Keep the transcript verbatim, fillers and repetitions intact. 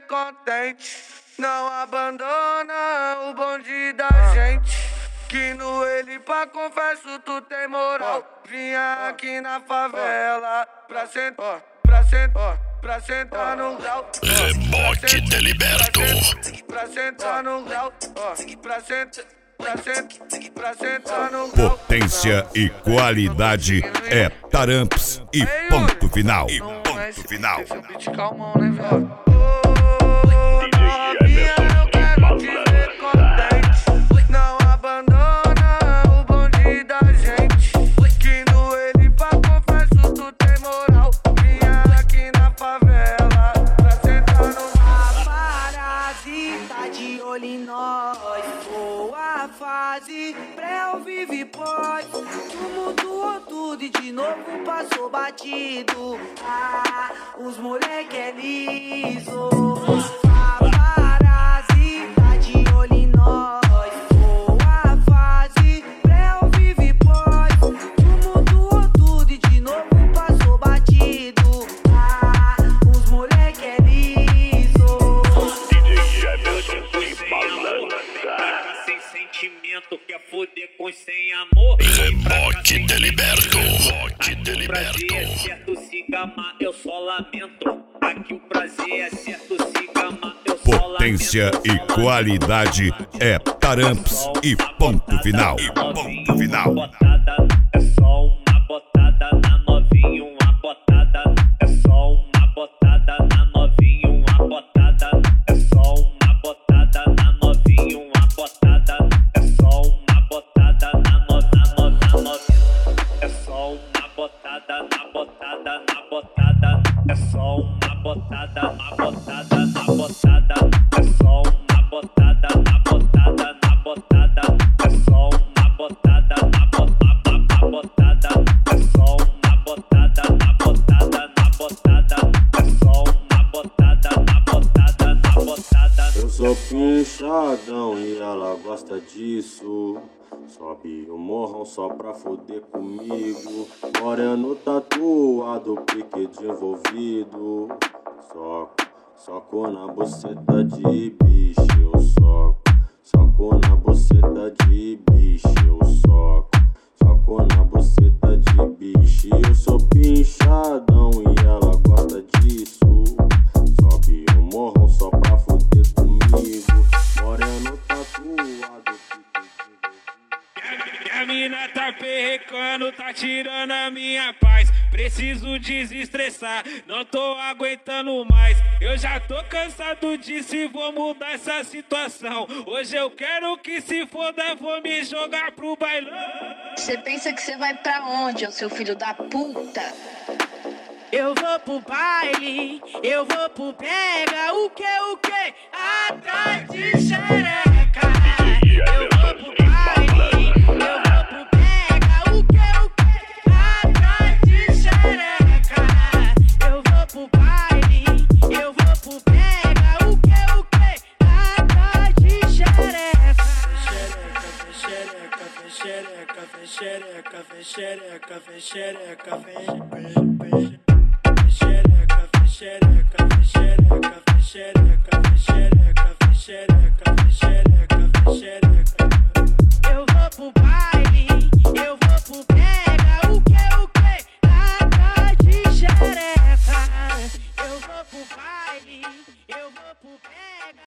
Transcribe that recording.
contente. Não abandona o bonde da gente. Que no ele pra confesso tu tem moral. Vinha aqui na favela pra sentar, pra sentar, pra sentar no grau. Rebote Deliberto. Pra sentar no grau, pra sentar, pra sentar, pra sentar no grau. Potência e qualidade é Taramps e ponto final. E ponto final. Esse é o beat calmão, né, velho? Novinha, eu quero te ver contente. Não abandona o bonde da gente. Que no ele pra confesso tu tem moral. Vinha aqui na favela pra sentar no... Paparazzi tá de olho em nós. Boa fase, pré vive pós. Tumultuou tudo e de novo passou batido. Ah, os moleque é liso. Paparazzi tá de olho em nós. Boa fase, pré vive pós. Tumultuou tudo e de novo passou batido. Ah, os moleque é liso. Sem sentimento, quer foder com sem amor. Rebote Deliberto. Rebote Aqui o prazer é certo, se gamar, eu só lamento. Aqui o prazer é certo, se gamar, eu só lamento. Potência e qualidade é Taramps e ponto final. E ponto final. É só uma botada na novinha, uma botada. É só uma botada na novinha, uma botada. É só uma botada na novinha, uma botada. É só uma botada na novinha. É só uma botada na botada na botada. É só uma botada na botada na botada. É só uma botada na botada na botada. É só uma botada na botada na botada. É só uma botada na botada na botada. É só uma botada na botada na botada. Eu sou pinchadão e ela gosta disso. Sobe o morrão só pra foder comigo. Moreno tatuado, pique de envolvido. Soco, soco na buceta de bicho, eu soco. Soco na buceta de bicho, eu soco. Soco na buceta de bicho. Eu sou pinchadão e ela gosta disso. Sobe o morrão só pra foder comigo. Moreno tatuado. A mina tá perrecando, tá tirando a minha paz. Preciso desestressar, não tô aguentando mais. Eu já tô cansado disso e vou mudar essa situação. Hoje eu quero que se foda, vou me jogar pro bailão. Você pensa que você vai pra onde, ô seu filho da puta? Eu vou pro baile, eu vou pro pega, o que, o que? Atrás de xereca. Eu vou pro baile, eu vou pro pega, o que, o que? Atrás de xereca. Eu vou pro baile, eu vou pro pega, o que, o que? Atrás de xereca. Xereca, xereca, xereca, xereca, xereca, xereca, vem, vem, vem. Xereca, xereca, xereca, xereca, xereca, xereca, xereca, xereca. Eu vou pro baile, eu vou pro pega, o que, o que? Atrás de xereca. Eu vou pro baile, eu vou pro pega.